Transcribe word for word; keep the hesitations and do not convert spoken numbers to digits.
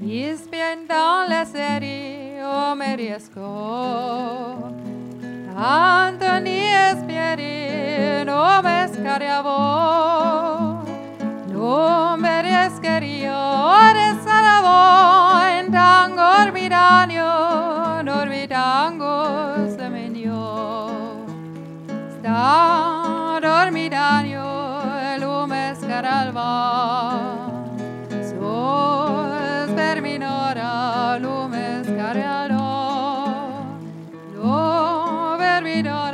Ispien dans le serie o me riesco tanto ni espieri no me scariavo no me riesquerio ore saravo in tango ormidanio dormidango semenio sta dormidanio lume scaralva per minora lume scarialo, lo per minora